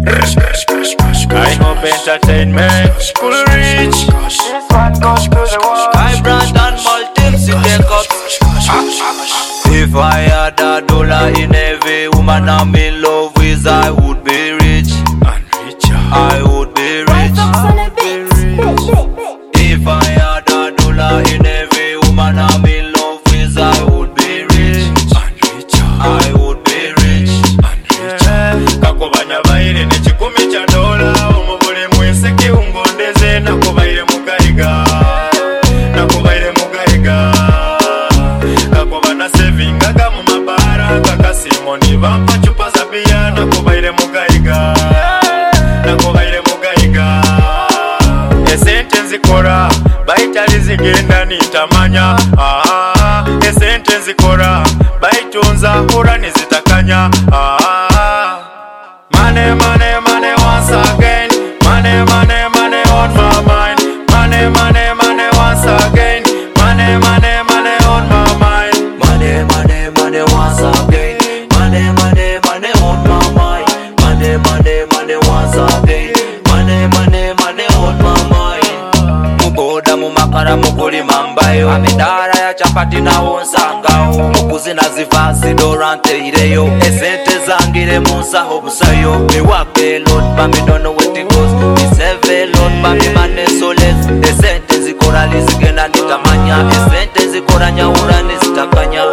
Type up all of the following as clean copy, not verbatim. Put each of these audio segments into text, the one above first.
I hope entertainment could reach. This one goes to the world. Vibrant and multi take up. If I had $1 in every woman I'm in love with, I would be rich. I would be rich. If I had $1 in every woman I'm in love with, I would be rich. I would be rich. Kakubanya baire ne $10 omubule mwese kiungondeze nakubaire mugaiga. Nakubaire mugaiga. Kakubana saving aga mu mabara kakasimo ni bampa chupa za bia nakubaire mugaiga. Nakubaire mugaiga. Esente nzikora baitali zigenda nitamanya. Esente nzikora baitunza ura nizitakanya. Money, money, money once again. Money, money, money on my mind. Money, money, money once again. Money, money, money on my mind. Money, money, money once again. Money, money, money on my mind. Money, money, money once again. Money, money, money on my mind. Muboda mumakara mukulima mbayo. Amidara ya chapati na wonsangao. Mukuzina zivasi dorante ireyo. Esente zangire munsaho busayo. Me work alone but me don't know where it goes. Me save alone but me money so less. Esente zikora lizigena nitamanya. Esente zikora nyaura nisitakanya.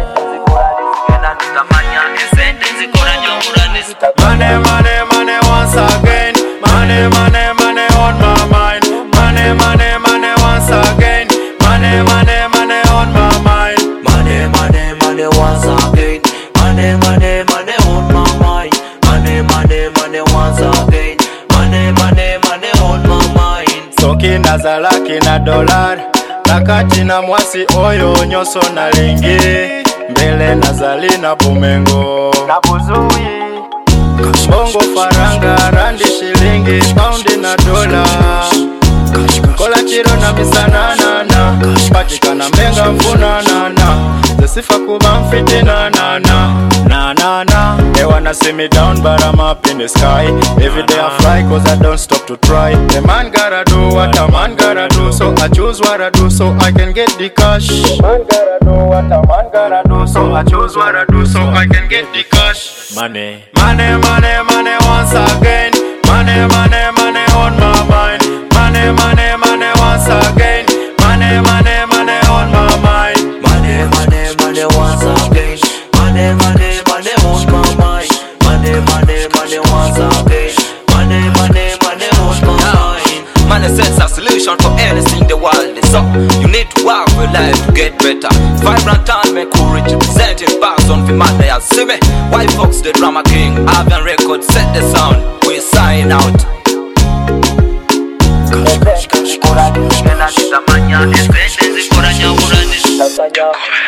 Money, money, money once again. Money, money, money on my mind. Money, money, money once again. Money, money, money on my mind. Money, money, money once again. Money, money, money on my mind. Money, money, money once again. Money, money, money on my mind. Soki nazala kina dollar. Nakati na mwasi oyo nyoso na lingi. Mbele nazali na bumengo Na buzui. bongo faranga randi shilingi paundi na dola. Kola chiro na misanana patikana mbenga mfunanana. Zesifa kuba mfiti na na na. They wanna see me down but I'm up in the sky. Every day I fly cause I don't stop to try. The man gotta do what a man gotta do. So I choose what I do so I can get the cash. The man gotta do what a man gotta do. So I choose what I do so I can get the cash. Money, money, money, money once again. Money, money, money on my mind. Money, money, money once again. Money, money, money on my mind. Money, money, money once again. Money, money, money on my mind. Money, money, money once again. Money, money, money on my mind. Money sense a solution for anything in the world. So you need to work your life to get better. Vibrant and make courage representing person for money. I see me. White Fox the drama king. Avian Records set the sound. We sign out. Esente zikora lizigena nitamanya. Esente zikora nyaura nisitakanya.